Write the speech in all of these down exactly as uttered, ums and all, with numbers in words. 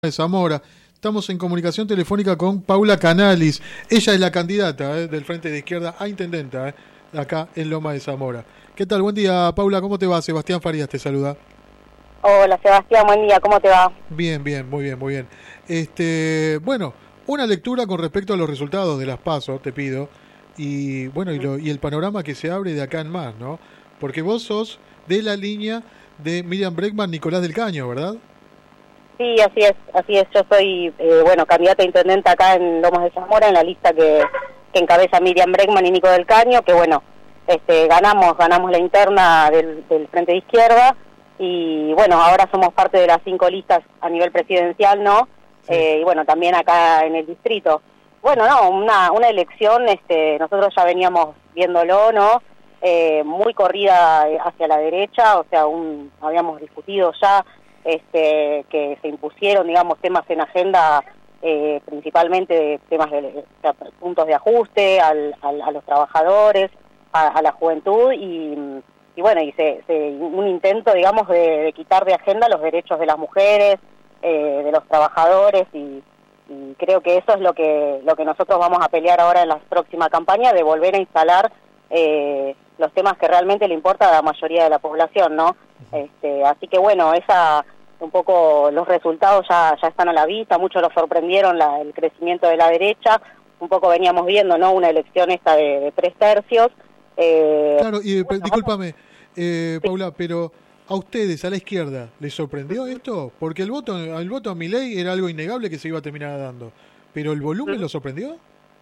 de Zamora. Estamos en comunicación telefónica con Paula Canalis. Ella es la candidata eh, del Frente de Izquierda a intendenta eh, acá en Loma de Zamora. ¿Qué tal? Buen día, Paula. ¿Cómo te va? Sebastián Farías te saluda. Hola, Sebastián. Buen día. ¿Cómo te va? Bien, bien, muy bien, muy bien. Este, bueno, una lectura con respecto a los resultados de las PASO, te pido. Y bueno, y, lo, y el panorama que se abre de acá en más, ¿no? Porque vos sos de la línea de Miriam Bregman, Nicolás del Caño, ¿verdad? Sí, así es, así es. Yo soy, eh, bueno, candidata a intendente acá en Lomas de Zamora, en la lista que, que encabeza Miriam Bregman y Nico del Caño, que bueno, este, ganamos, ganamos la interna del, del Frente de Izquierda, y bueno, ahora somos parte de las cinco listas a nivel presidencial, ¿no? Sí. Eh, y bueno, también acá en el distrito. Bueno, no, una, una elección, este, nosotros ya veníamos viéndolo, ¿no? Eh, muy corrida hacia la derecha, o sea, un, habíamos discutido ya este, que se impusieron, digamos, temas en agenda, eh, principalmente temas de, de, de puntos de ajuste al, al, a los trabajadores, a, a la juventud, y, y bueno, y se, se, un intento, digamos, de, de quitar de agenda los derechos de las mujeres, eh, de los trabajadores, y, y creo que eso es lo que, lo que nosotros vamos a pelear ahora en la próxima campaña, de volver a instalar eh, los temas que realmente le importa a la mayoría de la población, ¿no? Este, así que bueno, esa un poco los resultados ya ya están a la vista, muchos los sorprendieron la, el crecimiento de la derecha, un poco veníamos viendo, ¿no? Una elección esta de, de tres tercios. Eh, claro, y bueno, discúlpame, eh, sí. Paula, pero a ustedes, a la izquierda, ¿les sorprendió esto? Porque el voto, el voto a Milei era algo innegable que se iba a terminar dando, pero ¿el volumen ¿Mm? lo sorprendió?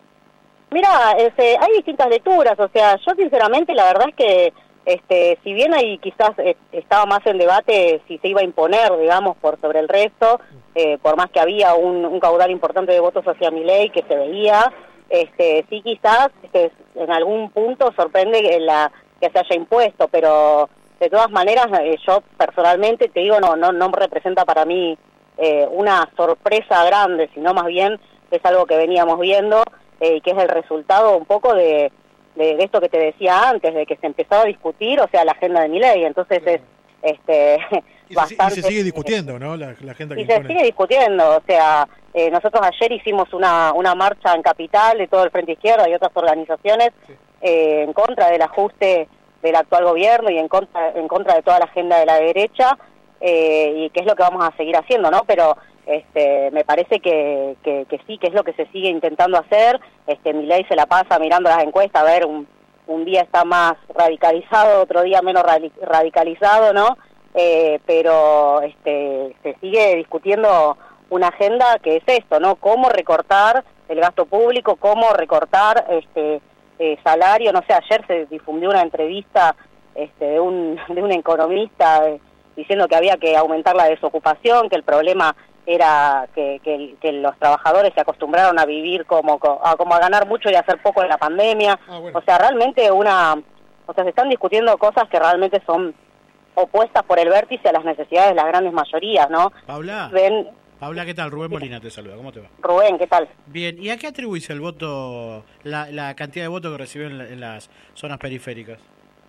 Mira, este, hay distintas lecturas, o sea, yo sinceramente la verdad es que este, si bien ahí quizás eh, estaba más en debate si se iba a imponer, digamos, por sobre el resto, eh, por más que había un, un caudal importante de votos hacia Milei que se veía, este, sí quizás este, en algún punto sorprende que, la, que se haya impuesto, pero de todas maneras eh, yo personalmente te digo, no, no, no representa para mí eh, una sorpresa grande, sino más bien es algo que veníamos viendo, eh, que es el resultado un poco de, de, de esto que te decía antes, de que se empezó a discutir, o sea, la agenda de Milei, entonces es este y bastante... Se, y se sigue discutiendo, ¿no? La, la agenda que Y se impone. sigue discutiendo, o sea, eh, nosotros ayer hicimos una, una marcha en Capital de todo el Frente Izquierda y otras organizaciones sí. eh, en contra del ajuste del actual gobierno y en contra, en contra de toda la agenda de la derecha, eh, y que es lo que vamos a seguir haciendo, ¿no? Pero este me parece que, que, que sí, que es lo que se sigue intentando hacer. Este Milei se la pasa mirando las encuestas, a ver, un, un día está más radicalizado, otro día menos radicalizado, ¿no? Eh, pero este se sigue discutiendo una agenda que es esto, ¿no? Cómo recortar el gasto público, cómo recortar este eh, salario. No sé, ayer se difundió una entrevista este, de un de un economista eh, diciendo que había que aumentar la desocupación, que el problema era que, que, que los trabajadores se acostumbraron a vivir como a, como a ganar mucho y a hacer poco en la pandemia. Ah, bueno. O sea, realmente una, o sea, se están discutiendo cosas que realmente son opuestas por el vértice a las necesidades de las grandes mayorías, ¿no? Paula, Ven, Paula, ¿qué tal? Rubén Molina te saluda, ¿cómo te va? Rubén, ¿qué tal? Bien, ¿y a qué atribuís el voto, la, la cantidad de votos que recibió en, la, en las zonas periféricas?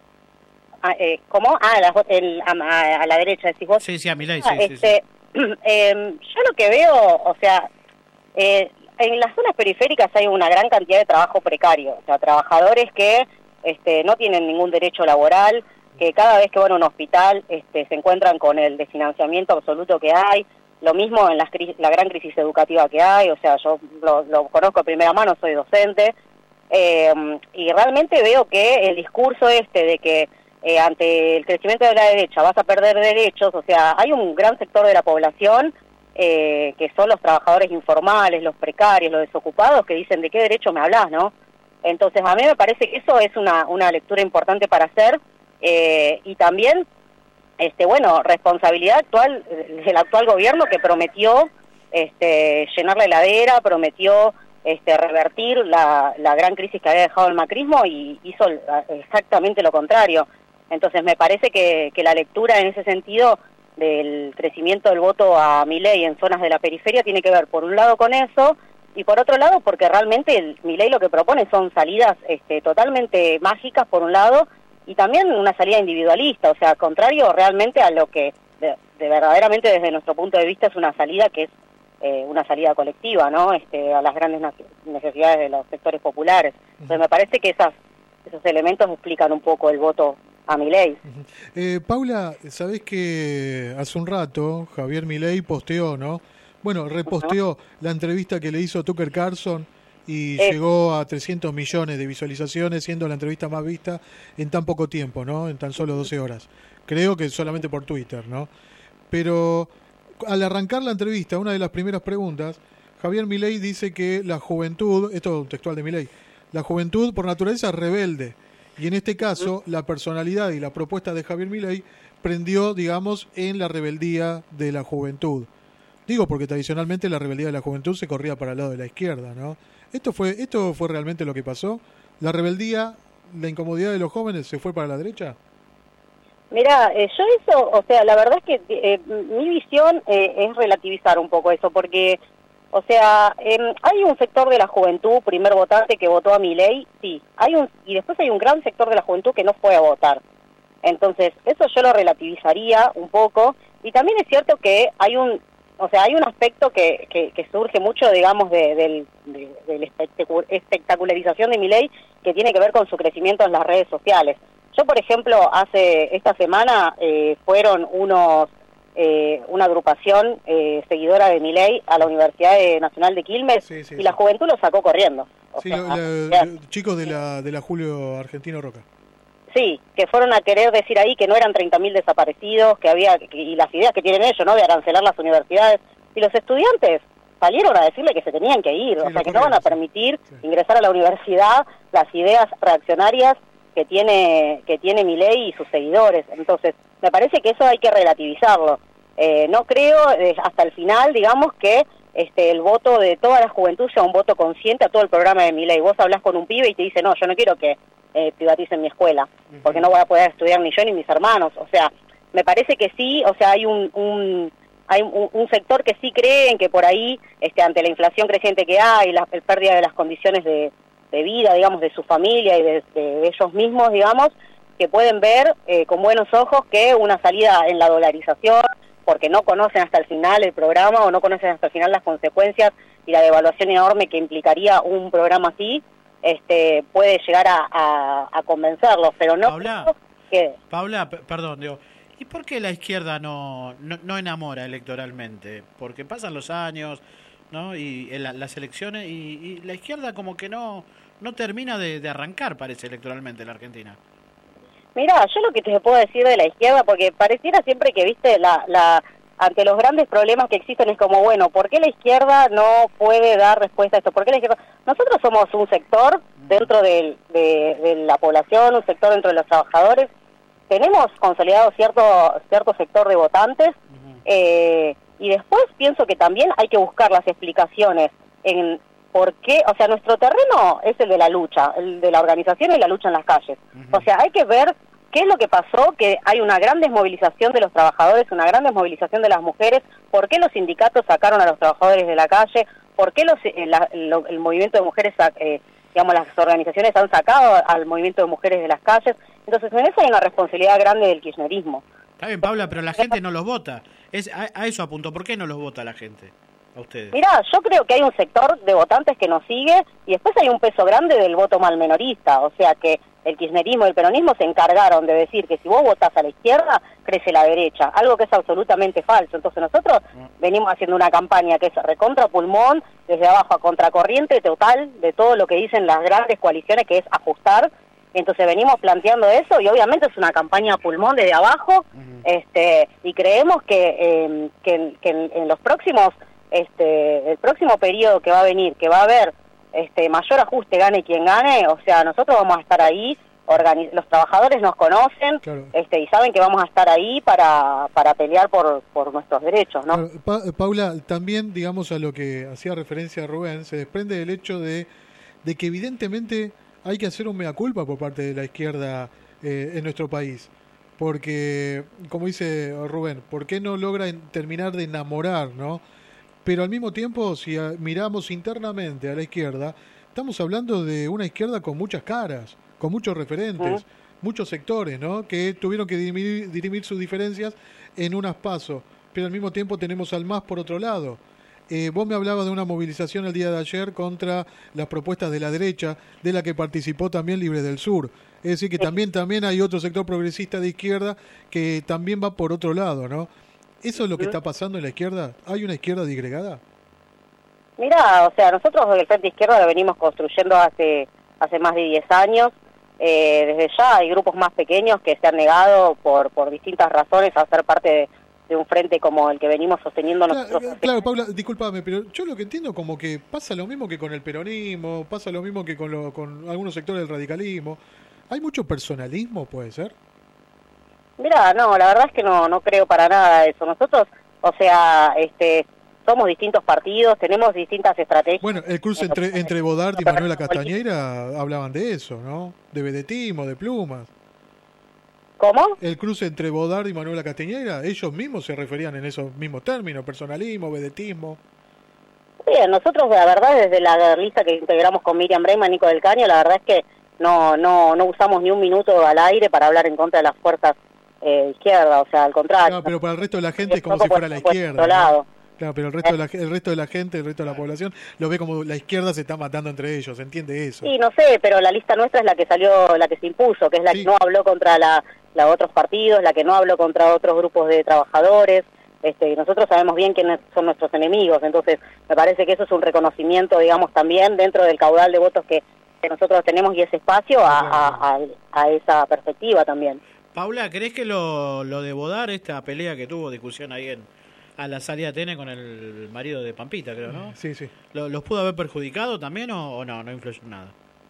Ah, eh, ¿Cómo? Ah, la, el, a, a la derecha, decís vos. Sí, sí, a Milei, ah, sí, este, sí, sí. Eh, yo lo que veo, o sea, eh, en las zonas periféricas hay una gran cantidad de trabajo precario, o sea, trabajadores que este, no tienen ningún derecho laboral, que cada vez que van a un hospital este, se encuentran con el desfinanciamiento absoluto que hay, lo mismo en la, la gran crisis educativa que hay, o sea, yo lo, lo conozco de primera mano, soy docente, eh, y realmente veo que el discurso este de que Eh, ante el crecimiento de la derecha vas a perder derechos, o sea, hay un gran sector de la población eh, que son los trabajadores informales, los precarios, los desocupados, que dicen, ¿de qué derecho me hablas, no? Entonces, a mí me parece que eso es una, una lectura importante para hacer, eh, y también, este bueno, responsabilidad actual del actual gobierno, que prometió este, llenar la heladera, prometió este, revertir la, la gran crisis que había dejado el macrismo, y hizo exactamente lo contrario. Entonces me parece que, que la lectura en ese sentido del crecimiento del voto a Milei en zonas de la periferia tiene que ver por un lado con eso, y por otro lado porque realmente el Milei lo que propone son salidas este, totalmente mágicas por un lado, y también una salida individualista, o sea, contrario realmente a lo que de, de verdaderamente desde nuestro punto de vista es una salida que es eh, una salida colectiva, ¿no? Este, a las grandes necesidades de los sectores populares. Entonces me parece que esas, esos elementos explican un poco el voto a Milei. Uh-huh. eh, Paula, sabés que hace un rato Javier Milei posteó, ¿no? Bueno, reposteó uh-huh. la entrevista que le hizo Tucker Carlson y eh. llegó a trescientos millones de visualizaciones, siendo la entrevista más vista en tan poco tiempo, ¿no? En tan solo doce horas. Creo que solamente por Twitter, ¿no? Pero al arrancar la entrevista, una de las primeras preguntas, Javier Milei dice que la juventud, esto es un textual de Milei, la juventud por naturaleza es rebelde. Y en este caso, la personalidad y la propuesta de Javier Milei prendió, digamos, en la rebeldía de la juventud. Digo porque tradicionalmente la rebeldía de la juventud se corría para el lado de la izquierda, ¿no? ¿Esto fue, esto fue realmente lo que pasó? ¿La rebeldía, la incomodidad de los jóvenes se fue para la derecha? Mira, eh, yo eso, o sea, la verdad es que eh, mi visión eh, es relativizar un poco eso, porque, o sea, eh, hay un sector de la juventud, primer votante, que votó a Milei, sí, hay un y después hay un gran sector de la juventud que no fue a votar. Entonces, eso yo lo relativizaría un poco, y también es cierto que hay un, o sea, hay un aspecto que, que, que surge mucho, digamos, de, del, de, de la espectacularización de Milei, que tiene que ver con su crecimiento en las redes sociales. Yo, por ejemplo, hace esta semana eh, fueron unos eh, una agrupación eh, seguidora de Milei a la Universidad Nacional de Quilmes, sí, sí, y sí. la juventud lo sacó corriendo. O sí, sea, lo, la, chicos de la de la Julio Argentino Roca. Sí, que fueron a querer decir ahí que no eran treinta mil desaparecidos, que había que, y las ideas que tienen ellos, ¿no?, de arancelar las universidades. Y los estudiantes salieron a decirle que se tenían que ir, sí, o sea, que no van a permitir sí. ingresar a la universidad las ideas reaccionarias que tiene que tiene Milei y sus seguidores. Entonces, me parece que eso hay que relativizarlo. Eh, no creo eh, hasta el final, digamos, que este el voto de toda la juventud sea un voto consciente a todo el programa de Milei. Vos hablás con un pibe y te dice, no, yo no quiero que eh, privaticen mi escuela, porque no voy a poder estudiar ni yo ni mis hermanos. O sea, me parece que sí, o sea, hay un... un hay un, un sector que sí cree en que por ahí, este ante la inflación creciente que hay, la, la pérdida de las condiciones de de vida, digamos, de su familia y de, de ellos mismos, digamos, que pueden ver eh, con buenos ojos que una salida en la dolarización, porque no conocen hasta el final el programa o no conocen hasta el final las consecuencias y la devaluación enorme que implicaría un programa así, este puede llegar a, a, a convencerlos, pero no Paula, creo que... Paula, p- perdón, digo, ¿y por qué la izquierda no, no, no enamora electoralmente? Porque pasan los años, ¿no? Y en la, las elecciones y, y la izquierda como que no no termina de, de arrancar, parece, electoralmente en la Argentina. Mira, yo lo que te puedo decir de la izquierda, porque pareciera siempre que, viste, la, la ante los grandes problemas que existen es como, bueno, ¿por qué la izquierda no puede dar respuesta a esto? ¿Por qué la izquierda? Nosotros somos un sector dentro de, de, de la población, un sector dentro de los trabajadores, tenemos consolidado cierto cierto sector de votantes, uh-huh. eh, y después pienso que también hay que buscar las explicaciones en por qué, o sea, nuestro terreno es el de la lucha, el de la organización y la lucha en las calles. Uh-huh. O sea, hay que ver qué es lo que pasó, que hay una gran desmovilización de los trabajadores, una gran desmovilización de las mujeres, por qué los sindicatos sacaron a los trabajadores de la calle, por qué los, eh, la, lo, el movimiento de mujeres, eh, digamos, las organizaciones han sacado al movimiento de mujeres de las calles. Entonces, en eso hay una responsabilidad grande del kirchnerismo. Está bien, Paula, pero la gente no los vota. Es, a, a eso apunto. ¿Por qué no los vota la gente? A ustedes. Mirá, yo creo que hay un sector de votantes que nos sigue y después hay un peso grande del voto malmenorista, o sea que el kirchnerismo y el peronismo se encargaron de decir que si vos votás a la izquierda, crece la derecha, algo que es absolutamente falso. Entonces nosotros mm. venimos haciendo una campaña que es recontra pulmón, desde abajo a contracorriente total de todo lo que dicen las grandes coaliciones, que es ajustar. Entonces venimos planteando eso y obviamente es una campaña a pulmón desde abajo, uh-huh. este y creemos que, eh, que, que en, en los próximos este el próximo periodo que va a venir, que va a haber este mayor ajuste, gane quien gane, o sea, nosotros vamos a estar ahí, organiz- los trabajadores nos conocen, claro. este y saben que vamos a estar ahí para para pelear por por nuestros derechos, ¿no? Claro, pa- Paula, también, digamos, a lo que hacía referencia Rubén, se desprende del hecho de, de que evidentemente hay que hacer un mea culpa por parte de la izquierda eh, en nuestro país. Porque, como dice Rubén, ¿por qué no logra en, terminar de enamorar, no? Pero al mismo tiempo, si a, miramos internamente a la izquierda, estamos hablando de una izquierda con muchas caras, con muchos referentes, ¿Eh? muchos sectores, ¿no? Que tuvieron que dirimir, dirimir sus diferencias en unas pasos, pero al mismo tiempo tenemos al M A S por otro lado. Eh, vos me hablabas de una movilización el día de ayer contra las propuestas de la derecha, de la que participó también Libre del Sur. Es decir, que también, también hay otro sector progresista de izquierda que también va por otro lado, ¿no? ¿Eso es lo que está pasando en la izquierda? ¿Hay una izquierda disgregada? Mirá, o sea, nosotros el Frente Izquierda lo venimos construyendo hace, hace más de diez años. Eh, desde ya hay grupos más pequeños que se han negado por, por distintas razones a ser parte de, de un frente como el que venimos sosteniendo nosotros. Claro, claro, Paula, discúlpame, pero yo lo que entiendo como que pasa lo mismo que con el peronismo, pasa lo mismo que con, lo, con algunos sectores del radicalismo. ¿Hay mucho personalismo, puede ser? Mirá, no, la verdad es que no, no creo para nada eso. Nosotros, o sea, este, somos distintos partidos, tenemos distintas estrategias. Bueno, el cruce entre, entre Bodart y Manuela Castañeira hablaban de eso, ¿no? De vedetismo, de plumas. ¿Cómo? El cruce entre Bodart y Manuela Castañeira, ellos mismos se referían en esos mismos términos, personalismo, vedetismo. Bien, nosotros la verdad desde la lista que integramos con Miriam Bregman, Nico del Caño, la verdad es que no no no usamos ni un minuto al aire para hablar en contra de las fuerzas eh, izquierdas, o sea, al contrario. No, pero para el resto de la gente es como si fuera la izquierda, ¿no? Claro, pero el resto, de la, el resto de la gente, el resto de la población, lo ve como la izquierda se está matando entre ellos, ¿entiende eso? Sí, no sé, pero la lista nuestra es la que salió, la que se impuso, que es la sí. que no habló contra la, la otros partidos, la que no habló contra otros grupos de trabajadores, este, y nosotros sabemos bien quiénes son nuestros enemigos, entonces me parece que eso es un reconocimiento, digamos, también dentro del caudal de votos que, que nosotros tenemos y ese espacio a, a, a, a esa perspectiva también. Paula, ¿crees que lo, lo de Bodart, esta pelea que tuvo, discusión ahí en a la salida T N con el marido de Pampita, creo, ¿no? Sí, sí. ¿Lo, ¿Los pudo haber perjudicado también o, o no? No influyó en nada.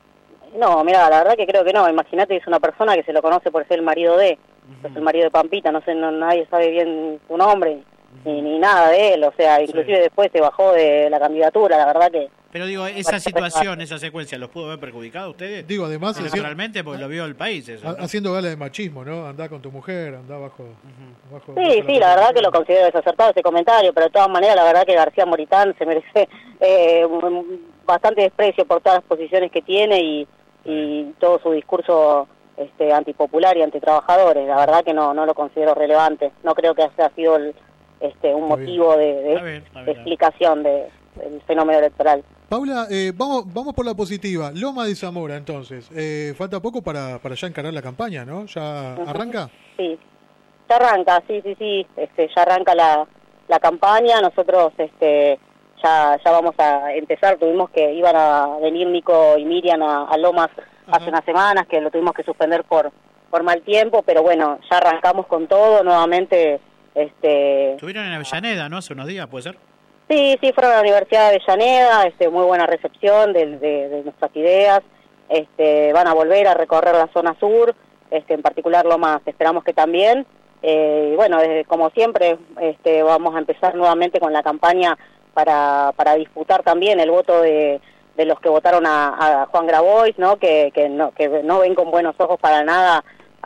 No, mira, la verdad que creo que no. Imagínate, es una persona que se lo conoce por ser el marido de, uh-huh. es el marido de Pampita, no sé, no, nadie sabe bien su nombre, uh-huh. ni, ni nada de él, o sea, inclusive sí. después se bajó de la candidatura, la verdad que... Pero digo, esa situación, esa secuencia, ¿los pudo haber perjudicado a ustedes? Digo, además... Naturalmente, porque lo vio el país eso, ¿no? Haciendo gala de machismo, ¿no? Andá con tu mujer, andá bajo... Uh-huh. bajo sí, bajo sí, la, la verdad que lo considero desacertado ese comentario, pero de todas maneras, la verdad que García Moritán se merece eh, bastante desprecio por todas las posiciones que tiene y, y todo su discurso este, antipopular y antitrabajadores. La verdad que no no lo considero relevante. No creo que haya sido el, este, un está motivo bien. de, de, está bien, está bien, de explicación de, del fenómeno electoral. Paula, eh, vamos vamos por la positiva. Loma de Zamora, entonces. Eh, falta poco para, para ya encarar la campaña, ¿no? ¿Ya uh-huh. arranca? Sí, ya arranca, sí, sí, sí. Este, ya arranca la, la campaña. Nosotros este, ya ya vamos a empezar. Tuvimos que, iban a venir Nico y Miriam a, a Lomas uh-huh. hace unas semanas, que lo tuvimos que suspender por, por mal tiempo, pero bueno, ya arrancamos con todo nuevamente. Este... Estuvieron en Avellaneda, ¿no? Hace unos días, ¿puede ser? Sí, sí, fueron a la Universidad de Avellaneda, este, muy buena recepción de, de, de nuestras ideas, este, van a volver a recorrer la zona sur, este, en particular Lomas, esperamos que también, eh, y bueno, desde, como siempre, este, vamos a empezar nuevamente con la campaña para, para disputar también el voto de, de los que votaron a, a Juan Grabois, ¿no? Que, que no, que no ven con buenos ojos para nada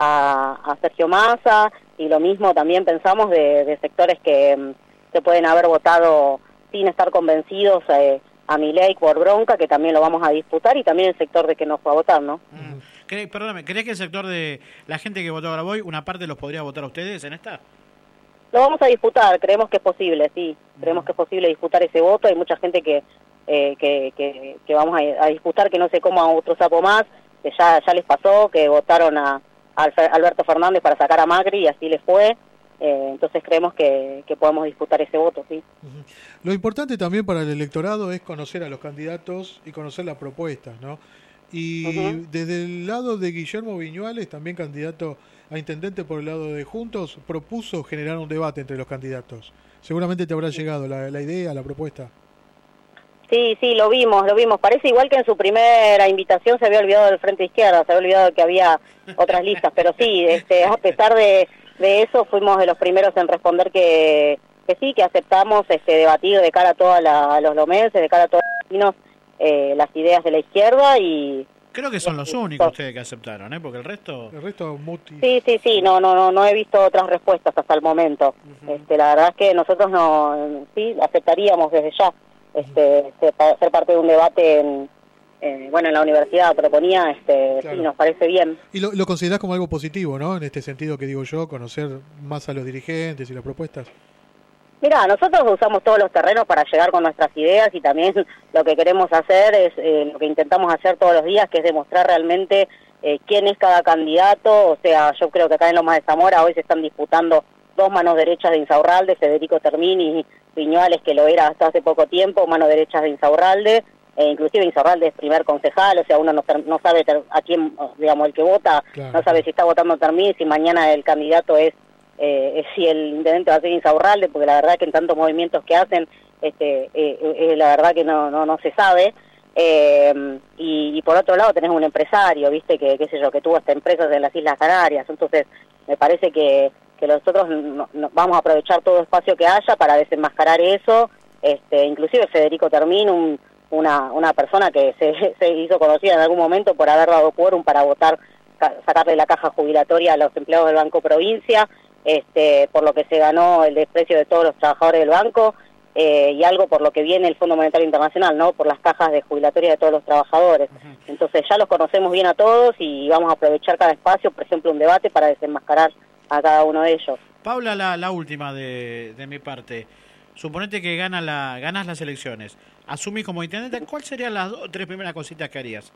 a, a Sergio Massa, y lo mismo también pensamos de, de sectores que, que pueden haber votado sin estar convencidos eh, a Milei por bronca, que también lo vamos a disputar, y también el sector de que no fue a votar, ¿no? Mm. ¿Cree, perdóname, ¿crees que el sector de la gente que votó a Grabois, una parte los podría votar a ustedes en esta? Lo vamos a disputar, creemos que es posible, sí, mm. creemos que es posible disputar ese voto, hay mucha gente que eh, que, que, que vamos a, a disputar, que no se coma otro sapo más, que ya, ya les pasó, que votaron a, a Alberto Fernández para sacar a Macri y así les fue. Eh, entonces creemos que, que podemos disputar ese voto, sí. Uh-huh. Lo importante también para el electorado es conocer a los candidatos y conocer las propuestas, ¿no? Y uh-huh. desde el lado de Guillermo Viñuales, también candidato a intendente por el lado de Juntos, propuso generar un debate entre los candidatos. Seguramente te habrá llegado la, la idea, la propuesta. Sí, sí, lo vimos, lo vimos. Parece igual que en su primera invitación se había olvidado del Frente Izquierda, se había olvidado que había otras listas, pero sí, este, a pesar de de eso fuimos de los primeros en responder que, que sí, que aceptamos este debatir de cara a todos los lomenses, de cara a todos los vecinos, eh, las ideas de la izquierda. Y creo que son los únicos ustedes que aceptaron, ¿eh? Porque el resto... El resto muti. Sí, sí, sí, no, no, no, no he visto otras respuestas hasta el momento. Uh-huh. Este, la verdad es que nosotros no, sí, aceptaríamos desde ya este, uh-huh. ser parte de un debate en... Eh, bueno, en la universidad proponía, este, claro. Sí, nos parece bien. Y lo, lo considerás como algo positivo, ¿no? En este sentido que digo yo, conocer más a los dirigentes y las propuestas. Mirá, nosotros usamos todos los terrenos para llegar con nuestras ideas y también lo que queremos hacer es eh, lo que intentamos hacer todos los días, que es demostrar realmente eh, quién es cada candidato. O sea, yo creo que acá en Lomas de Zamora hoy se están disputando dos manos derechas de Insaurralde, Federico Termini y Viñuales, que lo era hasta hace poco tiempo, manos derechas de Insaurralde. Eh, inclusive Insaurralde es primer concejal, o sea, uno no, no sabe a quién, digamos, el que vota, claro, no sabe si está votando Termini, si mañana el candidato es Eh, si el intendente va a ser Insaurralde, porque la verdad que en tantos movimientos que hacen, este, eh, eh, la verdad que no no, no se sabe. Eh, y, y por otro lado tenés un empresario, viste, que qué sé yo, que tuvo hasta empresas en las Islas Canarias. Entonces me parece que, que nosotros no, no, vamos a aprovechar todo espacio que haya para desenmascarar eso. Este, inclusive Federico Termín, un, una, una persona que se, se hizo conocida en algún momento por haber dado quórum para votar, sacarle la caja jubilatoria a los empleados del Banco Provincia, Este, por lo que se ganó el desprecio de todos los trabajadores del banco, eh, y algo por lo que viene el Fondo Monetario Internacional, ¿no? Por las cajas de jubilatoria de todos los trabajadores. Uh-huh. Entonces ya los conocemos bien a todos y vamos a aprovechar cada espacio, por ejemplo, un debate para desenmascarar a cada uno de ellos. Paula, la, la última de, de mi parte. Suponete que gana la, ganas las elecciones. Asumís como intendente, ¿cuáles serían las dos o tres primeras cositas que harías?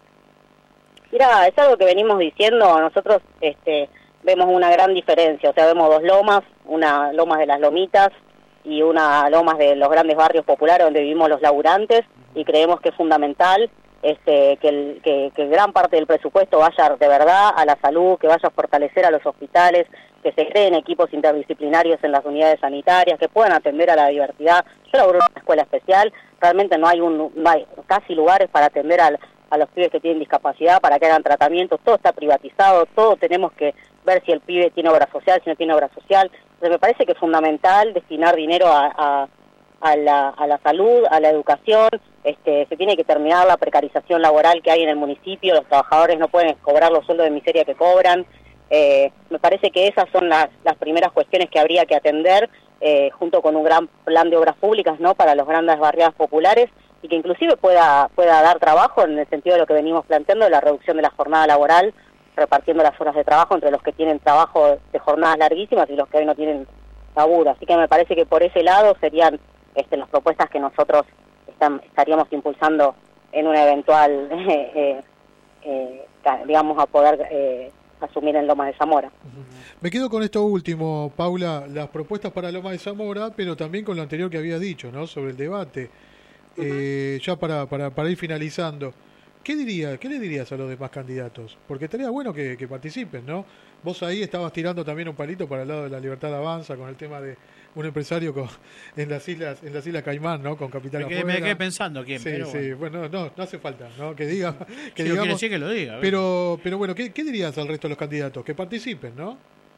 Mira, es algo que venimos diciendo. Nosotros este vemos una gran diferencia, o sea, vemos dos lomas, una Lomas de las Lomitas y una Lomas de los grandes barrios populares donde vivimos los laburantes, y creemos que es fundamental este, que, el, que, que gran parte del presupuesto vaya de verdad a la salud, que vaya a fortalecer a los hospitales, que se creen equipos interdisciplinarios en las unidades sanitarias, que puedan atender a la diversidad. Yo laburo en una escuela especial, realmente no hay, un, no hay casi lugares para atender al, a los pibes que tienen discapacidad, para que hagan tratamientos, todo está privatizado, todo tenemos que ver si el pibe tiene obra social, si no tiene obra social. Entonces me parece que es fundamental destinar dinero a, a, a, la, a la salud, a la educación. Este, se tiene que terminar la precarización laboral que hay en el municipio, los trabajadores no pueden cobrar los sueldos de miseria que cobran. Eh, me parece que esas son las, las primeras cuestiones que habría que atender, eh, junto con un gran plan de obras públicas, ¿no?, para los grandes barriadas populares, y que inclusive pueda, pueda dar trabajo en el sentido de lo que venimos planteando, de la reducción de la jornada laboral, repartiendo las horas de trabajo entre los que tienen trabajo de jornadas larguísimas y los que hoy no tienen laburo. Así que me parece que por ese lado serían este, las propuestas que nosotros están, estaríamos impulsando en una eventual, eh, eh, eh, digamos, a poder eh, asumir en Lomas de Zamora. Me quedo con esto último, Paula, las propuestas para Lomas de Zamora, pero también con lo anterior que había dicho, ¿no?, sobre el debate. Uh-huh. eh, ya para, para, para ir finalizando, ¿Qué diría, qué le dirías a los demás candidatos? Porque estaría bueno que, que participen, ¿no? Vos ahí estabas tirando también un palito para el lado de la Libertad Avanza con el tema de un empresario con, en las islas en las islas Caimán, ¿no? Con capital me quedé, afuera. Me quedé pensando quién. Sí, pero sí, bueno, bueno, no, no hace falta, ¿no? Que diga, que sí, digamos. Decir que lo diga. Pero, pero bueno, ¿qué, ¿qué dirías al resto de los candidatos? Que participen, ¿no?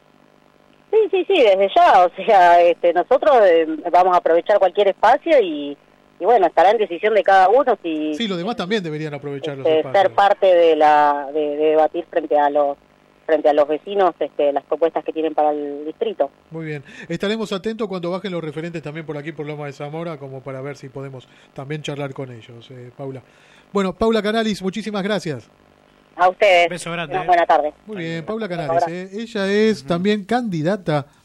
Sí, sí, sí, desde ya. O sea, este, nosotros eh, vamos a aprovechar cualquier espacio y Y bueno, estará en decisión de cada uno si... Sí, los demás también deberían aprovechar los este, espacios. ser parte de la de, de debatir frente a los frente a los vecinos este, las propuestas que tienen para el distrito. Muy bien. Estaremos atentos cuando bajen los referentes también por aquí, por Lomas de Zamora, como para ver si podemos también charlar con ellos, eh, Paula. Bueno, Paula Canalis, muchísimas gracias. A ustedes. Beso grande. Una buena tarde. Muy bien, Paula Canalis. Eh, ella es uh-huh. también candidata